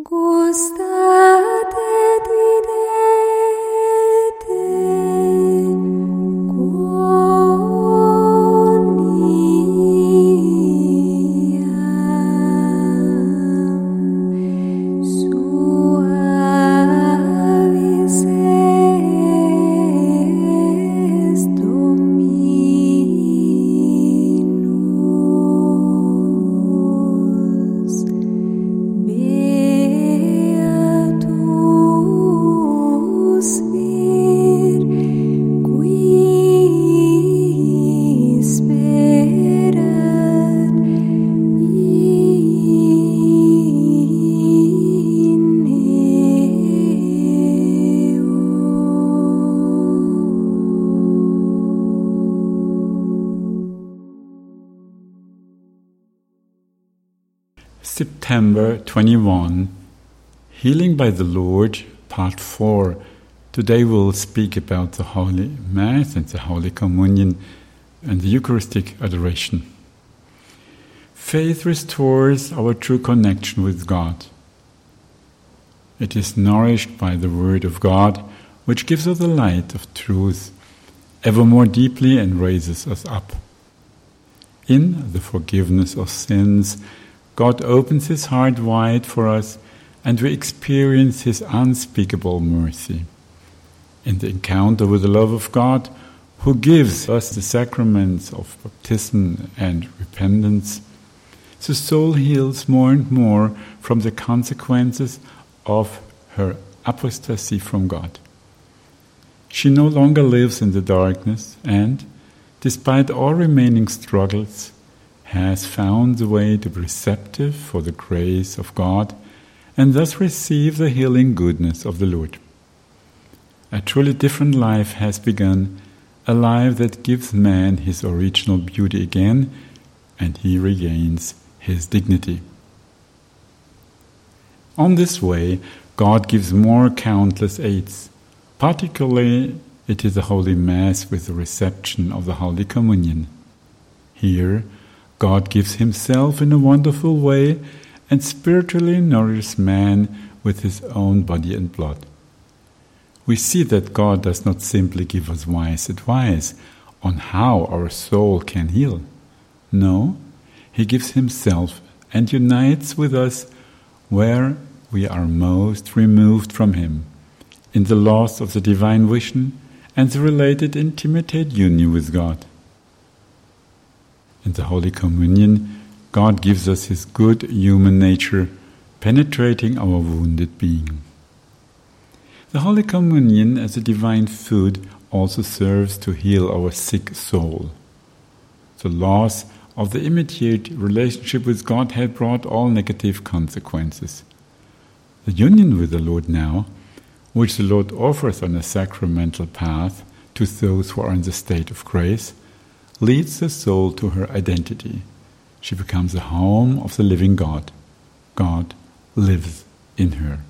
September 21, Healing by the Lord, Part 4. Today we'll speak about the Holy Mass and the Holy Communion and the Eucharistic adoration. Faith restores our true connection with God. It is nourished by the Word of God, which gives us the light of truth ever more deeply and raises us up. In the forgiveness of sins, God opens His heart wide for us, and we experience His unspeakable mercy. In the encounter with the love of God, who gives us the sacraments of baptism and repentance, the soul heals more and more from the consequences of her apostasy from God. She no longer lives in the darkness and, despite all remaining struggles, has found the way to be receptive for the grace of God and thus receive the healing goodness of the Lord. A truly different life has begun, a life that gives man his original beauty again, and he regains his dignity. On this way, God gives more countless aids. Particularly, it is the Holy Mass with the reception of the Holy Communion. Here, God gives Himself in a wonderful way and spiritually nourishes man with His own body and blood. We see that God does not simply give us wise advice on how our soul can heal. No, He gives Himself and unites with us where we are most removed from Him, in the loss of the divine vision and the related intimate union with God. In the Holy Communion, God gives us His good human nature, penetrating our wounded being. The Holy Communion as a divine food also serves to heal our sick soul. The loss of the immediate relationship with God had brought all negative consequences. The union with the Lord now, which the Lord offers on a sacramental path to those who are in the state of grace, leads the soul to her identity. She becomes the home of the living God. God lives in her.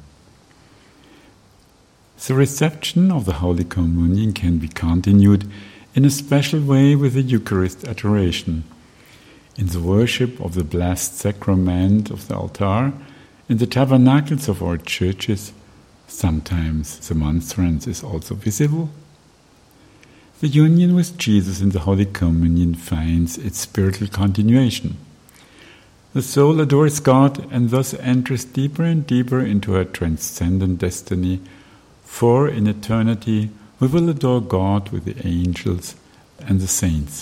The reception of the Holy Communion can be continued in a special way with the Eucharist adoration. In the worship of the blessed sacrament of the altar, in the tabernacles of our churches, sometimes the monstrance is also visible. The union with Jesus in the Holy Communion finds its spiritual continuation. The soul adores God and thus enters deeper and deeper into her transcendent destiny, for in eternity we will adore God with the angels and the saints.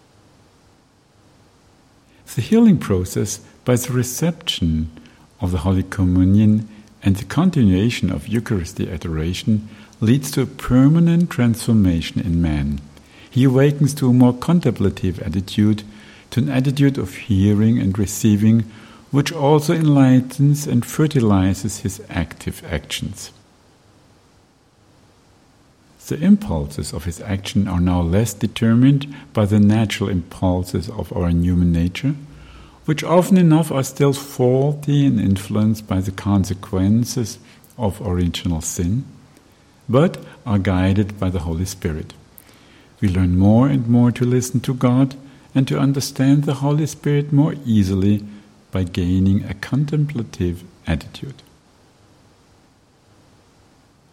The healing process by the reception of the Holy Communion and the continuation of Eucharistic adoration leads to a permanent transformation in man. He awakens to a more contemplative attitude, to an attitude of hearing and receiving, which also enlightens and fertilizes his active actions. The impulses of his action are now less determined by the natural impulses of our human nature, which often enough are still faulty and influenced by the consequences of original sin, but are guided by the Holy Spirit. We learn more and more to listen to God and to understand the Holy Spirit more easily by gaining a contemplative attitude.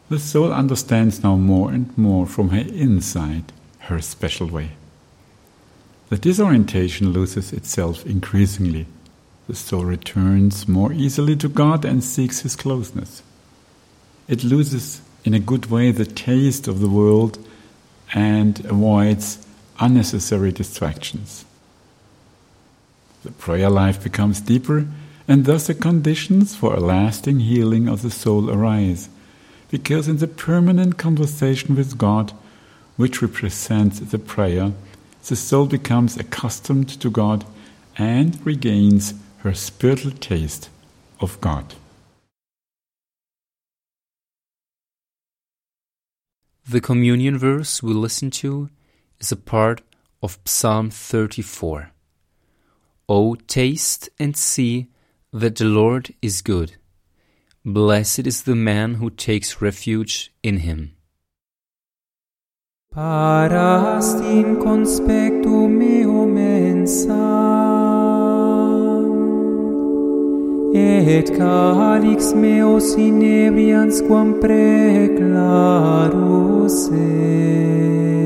The soul understands now more and more from her inside her special way. The disorientation loses itself increasingly. The soul returns more easily to God and seeks His closeness. It loses, in a good way, the taste of the world and avoids unnecessary distractions. The prayer life becomes deeper, and thus the conditions for a lasting healing of the soul arise, because in the permanent conversation with God, which represents the prayer, the soul becomes accustomed to God and regains her spiritual taste of God. The communion verse we listen to is a part of Psalm 34. O taste and see that the Lord is good. Blessed is the man who takes refuge in Him. Parast in conspectu meo mensam, et calix meos inebrians quam preclarus est.